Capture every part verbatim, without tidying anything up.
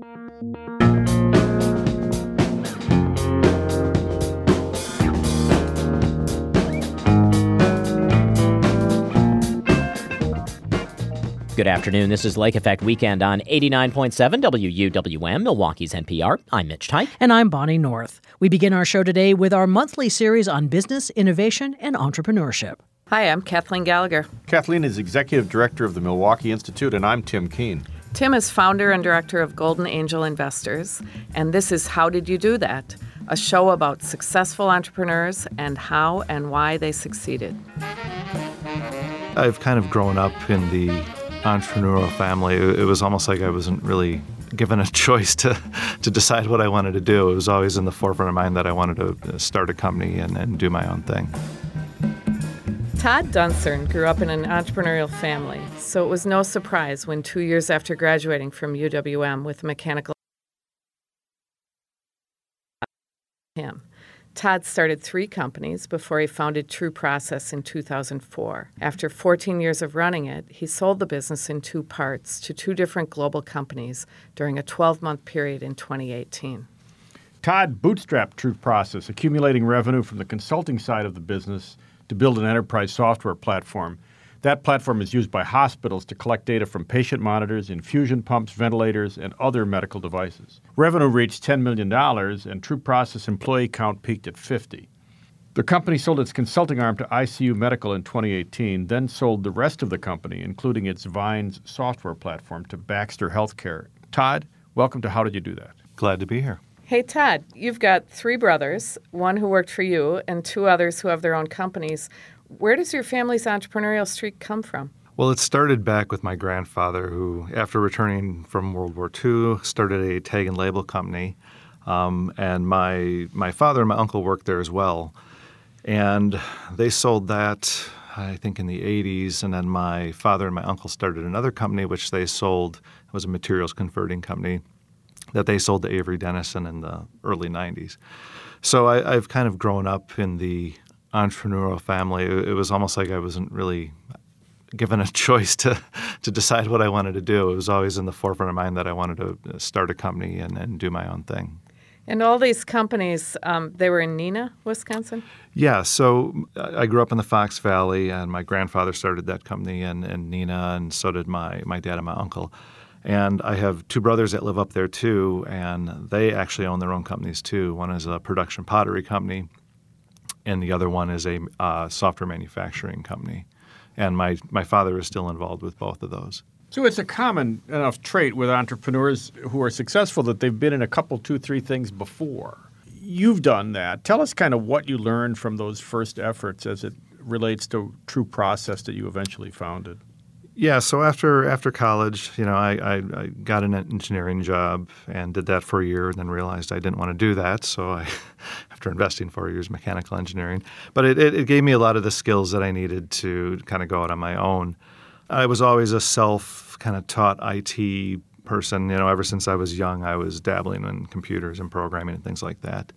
Good afternoon. This is Lake Effect Weekend on eighty-nine point seven W U W M, Milwaukee's N P R. I'm Mitch Teich. And I'm Bonnie North. We begin our show today with our monthly series on business, innovation, and entrepreneurship. Hi, I'm Kathleen Gallagher. Kathleen is Executive Director of the Milwaukee Institute, and I'm Tim Keene. Tim is founder and director of Golden Angel Investors, and this is How Did You Do That? A show about successful entrepreneurs and how and why they succeeded. I've kind of grown up in the entrepreneurial family. It was almost like I wasn't really given a choice to, to decide what I wanted to do. It was always in the forefront of mind that I wanted to start a company and, and do my own thing. Todd Dunsern grew up in an entrepreneurial family, so it was no surprise when two years after graduating from U W M with a mechanical him. Todd started three companies before he founded True Process in two thousand four. After fourteen years of running it, he sold the business in two parts to two different global companies during a twelve-month period in twenty eighteen. Todd bootstrapped True Process, accumulating revenue from the consulting side of the business to build an enterprise software platform. That platform is used by hospitals to collect data from patient monitors, infusion pumps, ventilators, and other medical devices. Revenue reached ten million dollars, and True Process employee count peaked at fifty. The company sold its consulting arm to I C U Medical in twenty eighteen, then sold the rest of the company, including its Vines software platform, to Baxter Healthcare. Todd, welcome to How Did You Do That? Glad to be here. Hey, Todd, you've got three brothers, one who worked for you and two others who have their own companies. Where does your family's entrepreneurial streak come from? Well, it started back with my grandfather, who, after returning from World War Two, started a tag and label company. Um, and my my father and my uncle worked there as well. And they sold that, I think, in the eighties. And then my father and my uncle started another company, which they sold. It was a materials converting company that they sold to Avery Dennison in the early nineties. So I, I've kind of grown up in the entrepreneurial family. It was almost like I wasn't really given a choice to, to decide what I wanted to do. It was always in the forefront of mind that I wanted to start a company and, and do my own thing. And all these companies, um, they were in Neenah, Wisconsin? Yeah, so I grew up in the Fox Valley, and my grandfather started that company in, in Neenah, and so did my, my dad and my uncle. And I have two brothers that live up there too, and they actually own their own companies too. One is a production pottery company, and the other one is a uh, software manufacturing company. And my, my father is still involved with both of those. So it's a common enough trait with entrepreneurs who are successful that they've been in a couple, two, three things before. You've done that. Tell us kind of what you learned from those first efforts as it relates to True Process that you eventually founded. Yeah, so after after college, you know, I, I, I got an engineering job and did that for a year and then realized I didn't want to do that. So I, after investing four years in mechanical engineering, but it, it, it gave me a lot of the skills that I needed to kind of go out on my own. I was always a self kind of taught I T person. You know, ever since I was young, I was dabbling in computers and programming and things like that.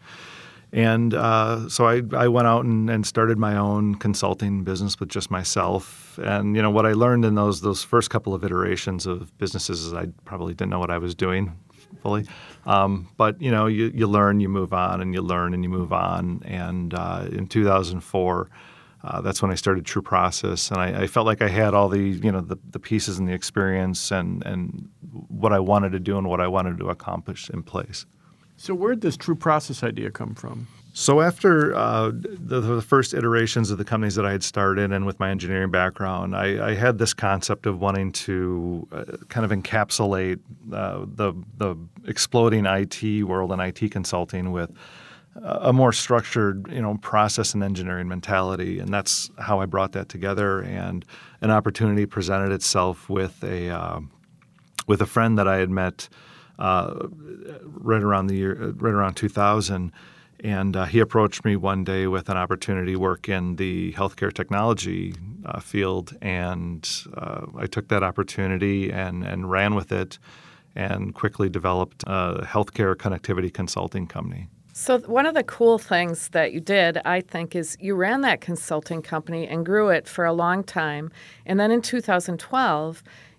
And uh, so I, I went out and, and started my own consulting business with just myself. And, you know, what I learned in those those first couple of iterations of businesses is I probably didn't know what I was doing fully. Um, but, you know, you, you learn, you move on, and you learn and you move on. And uh, in two thousand four, uh, that's when I started True Process. And I, I felt like I had all the, you know, the, the pieces and the experience and, and what I wanted to do and what I wanted to accomplish in place. So where did this True Process idea come from? So after uh, the, the first iterations of the companies that I had started and with my engineering background, I, I had this concept of wanting to uh, kind of encapsulate uh, the, the exploding I T world and I T consulting with a more structured, you know, process and engineering mentality. And that's how I brought that together. And an opportunity presented itself with a uh, with a friend that I had met uh, right around the year, right around two thousand. And uh, he approached me one day with an opportunity to work in the healthcare technology uh, field, and uh, I took that opportunity and, and ran with it and quickly developed a healthcare connectivity consulting company. So one of the cool things that you did, I think, is you ran that consulting company and grew it for a long time. And then in two thousand twelve,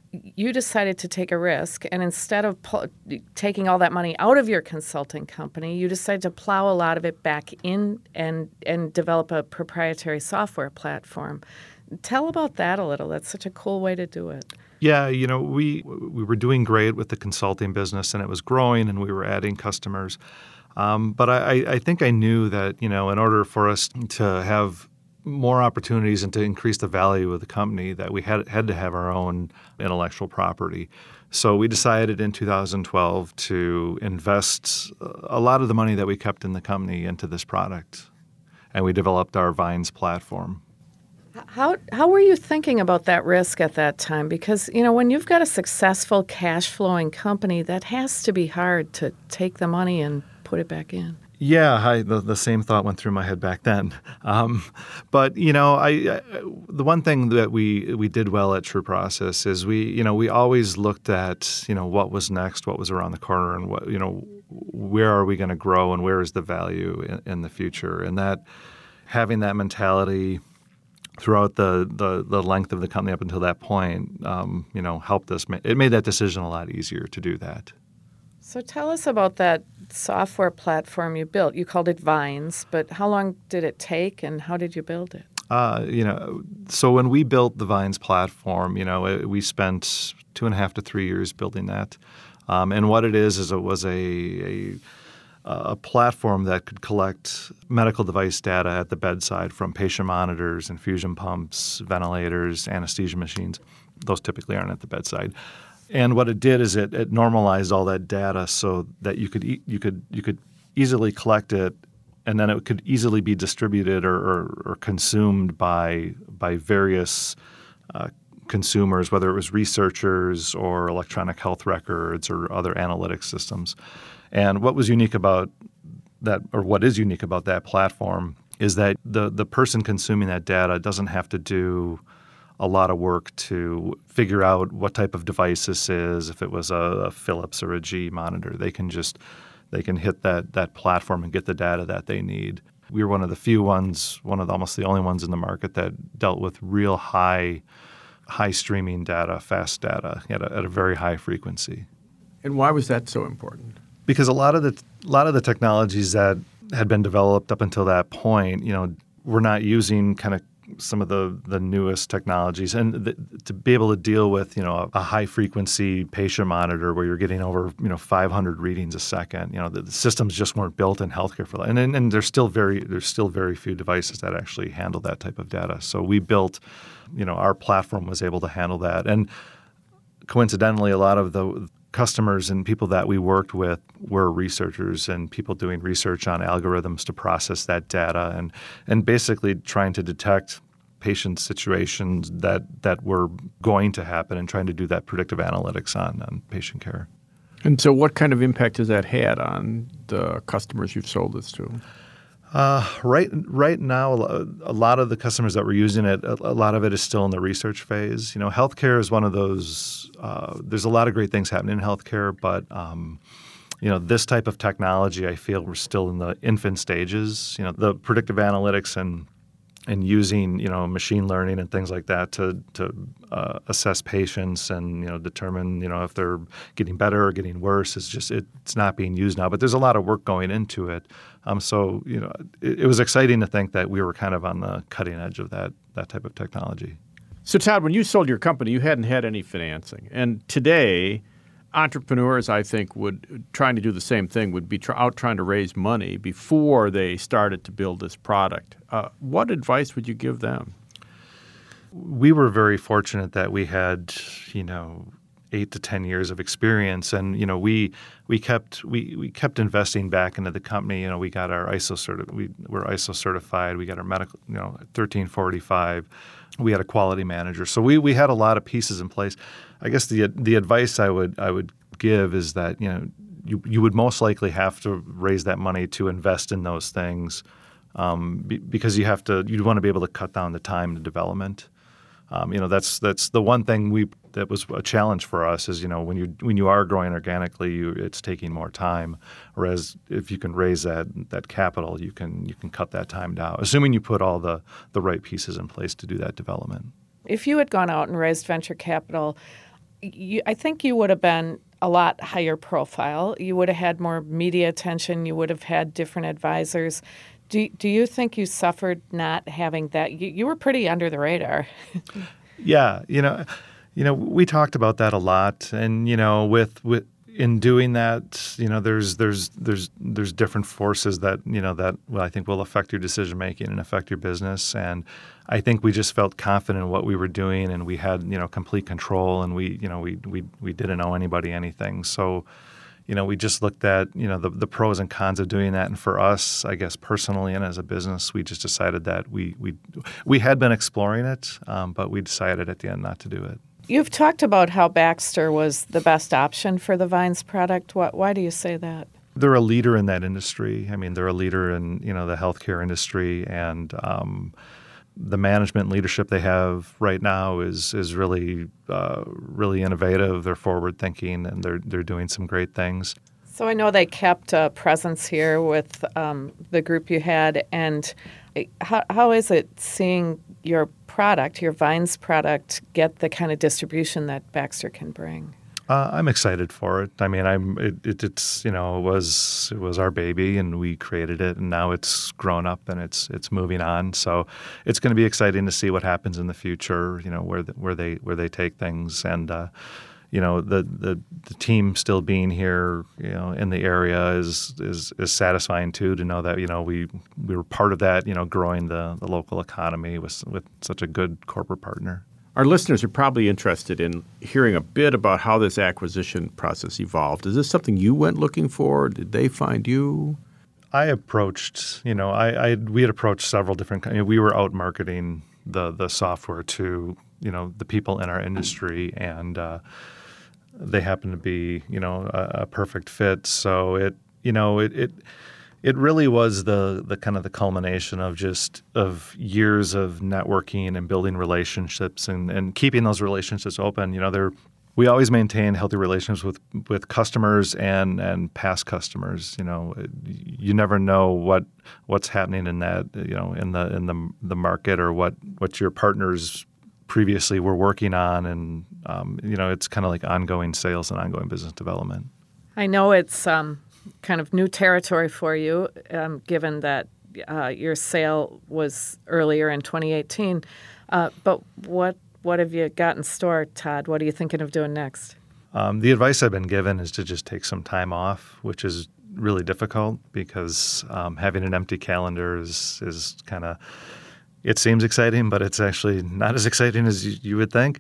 you decided to take a risk, and instead of pu- taking all that money out of your consulting company, you decided to plow a lot of it back in and and develop a proprietary software platform. Tell about that a little. That's such a cool way to do it. Yeah, you know, we we were doing great with the consulting business, and it was growing, and we were adding customers. Um, but I, I think I knew that, you know, in order for us to have more opportunities and to increase the value of the company, that we had had to have our own intellectual property. So we decided in two thousand twelve to invest a lot of the money that we kept in the company into this product, and we developed our Vines platform. How how were you thinking about that risk at that time? Because, you know, when you've got a successful cash flowing company, that has to be hard to take the money and put it back in. Yeah, I, the, the same thought went through my head back then. Um, but, you know, I, I the one thing that we we did well at TrueProcess is we, you know, we always looked at, you know, what was next, what was around the corner, and what, you know, where are we going to grow and where is the value in, in the future. And that having that mentality throughout the, the, the length of the company up until that point, um, you know, helped us. It made that decision a lot easier to do that. So tell us about that software platform you built. You called it Vines, but how long did it take and how did you build it? Uh, you know, so when we built the Vines platform, you know, it, we spent two and a half to three years building that. Um, and what it is is it was a, a a platform that could collect medical device data at the bedside from patient monitors, infusion pumps, ventilators, anesthesia machines. Those typically aren't at the bedside. And what it did is it, it normalized all that data so that you could e- you could you could easily collect it, and then it could easily be distributed or, or, or consumed by by various uh, consumers, whether it was researchers or electronic health records or other analytics systems. And what was unique about that, or what is unique about that platform, is that the the person consuming that data doesn't have to do a lot of work to figure out what type of device this is. If it was a, a Philips or a G E monitor, they can just they can hit that that platform and get the data that they need. We were one of the few ones, one of the, almost the only ones in the market that dealt with real high high streaming data, fast data at a, at a very high frequency. And why was that so important? Because a lot of the a lot of the technologies that had been developed up until that point, you know, were not using kind of some of the, the newest technologies, and th- to be able to deal with, you know, a, a high frequency patient monitor where you're getting over, you know, five hundred readings a second, you know, the, the systems just weren't built in healthcare for that. And, and and there's still very there's still very few devices that actually handle that type of data. So we built, you know, our platform was able to handle that. And coincidentally, a lot of the customers and people that we worked with were researchers and people doing research on algorithms to process that data and and basically trying to detect patient situations that, that were going to happen and trying to do that predictive analytics on, on patient care. And so what kind of impact has that had on the customers you've sold this to? Uh, right right now, a lot of the customers that were using it, a, a lot of it is still in the research phase. You know, healthcare is one of those, uh, there's a lot of great things happening in healthcare, but, um, you know, this type of technology, I feel we're still in the infant stages. You know, the predictive analytics and and using, you know, machine learning and things like that to to uh, assess patients and, you know, determine, you know, if they're getting better or getting worse. It's just, it, it's not being used now. But there's a lot of work going into it. Um, so, you know, it, it was exciting to think that we were kind of on the cutting edge of that that type of technology. So, Todd, when you sold your company, you hadn't had any financing. And today, entrepreneurs, I think, would trying to do the same thing, would be try, out trying to raise money before they started to build this product. Uh, what advice would you give them? We were very fortunate that we had, you know, eight to ten years of experience, and you know, we we kept we we kept investing back into the company. You know, we got our I S O certi- we were I S O certified. We got our medical, you know, thirteen forty-five. We had a quality manager, so we we had a lot of pieces in place. I guess the the advice I would I would give is that, you know, you you would most likely have to raise that money to invest in those things, um, be, because you have to you want to be able to cut down the time to development. Um, you know, that's that's the one thing we that was a challenge for us is, you know, when you when you are growing organically, you, it's taking more time. Whereas if you can raise that that capital, you can you can cut that time down, assuming you put all the the right pieces in place to do that development. If you had gone out and raised venture capital you, I think you would have been a lot higher profile. You would have had more media attention. You would have had different advisors. Do, do you think you suffered not having that? You, you were pretty under the radar. Yeah, you know, you know, we talked about that a lot, and you know, with with in doing that, you know, there's there's there's there's different forces that you know that well, I think will affect your decision making and affect your business. And I think we just felt confident in what we were doing, and we had you know complete control, and we you know we we we didn't owe anybody anything. So, you know, we just looked at you know the the pros and cons of doing that. And for us, I guess personally and as a business, we just decided that we we we had been exploring it, um, but we decided at the end not to do it. You've talked about how Baxter was the best option for the Vines product. Why, why do you say that? They're a leader in that industry. I mean, they're a leader in you know the healthcare industry, and um, the management leadership they have right now is is really uh, really innovative. They're forward thinking, and they're they're doing some great things. So I know they kept a presence here with um, the group you had, and how how is it seeing your product, your Vines product, get the kind of distribution that Baxter can bring? Uh, I'm excited for it. I mean, I'm it, it, it's you know it was it was our baby, and we created it, and now it's grown up and it's it's moving on. So it's going to be exciting to see what happens in the future. You know where the, where they where they take things, and uh, you know the, the the team still being here, you know, in the area is is is satisfying too. To know that you know we we were part of that. You know, growing the, the local economy with with such a good corporate partner. Our listeners are probably interested in hearing a bit about how this acquisition process evolved. Is this something you went looking for? Did they find you? I approached, you know, I, I we had approached several different. I mean, we were out marketing the the software to you know the people in our industry, and uh, they happened to be you know a, a perfect fit. So it you know it. it It really was the the kind of the culmination of just of years of networking and building relationships and, and keeping those relationships open. You know, they're we always maintain healthy relationships with, with customers and, and past customers. You know, you never know what what's happening in that you know in the in the the market or what, what your partners previously were working on, and um, you know, it's kind of like ongoing sales and ongoing business development. I know it's um, kind of new territory for you, um, given that uh, your sale was earlier in twenty eighteen. Uh, but what what have you got in store, Todd? What are you thinking of doing next? Um, the advice I've been given is to just take some time off, which is really difficult because um, having an empty calendar is is kind of it seems exciting, but it's actually not as exciting as you, you would think.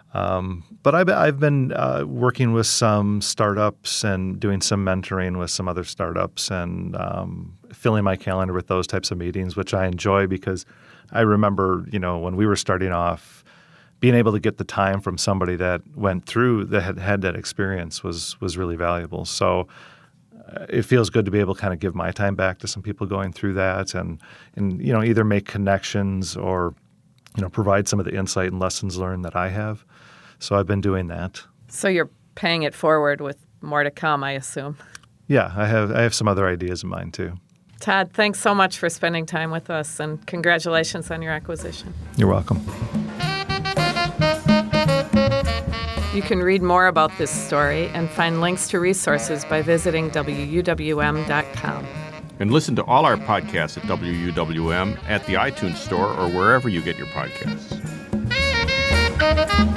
Um, but I've, I've been uh, working with some startups and doing some mentoring with some other startups and um, filling my calendar with those types of meetings, which I enjoy because I remember, you know, when we were starting off, being able to get the time from somebody that went through, that had had that experience was was really valuable. So uh, it feels good to be able to kind of give my time back to some people going through that and, and you know, either make connections or, you know, provide some of the insight and lessons learned that I have. So I've been doing that. So you're paying it forward with more to come, I assume. Yeah, I have I have some other ideas in mind too. Todd, thanks so much for spending time with us, and congratulations on your acquisition. You're welcome. You can read more about this story and find links to resources by visiting W U W M dot com. And listen to all our podcasts at W U W M at the iTunes Store or wherever you get your podcasts.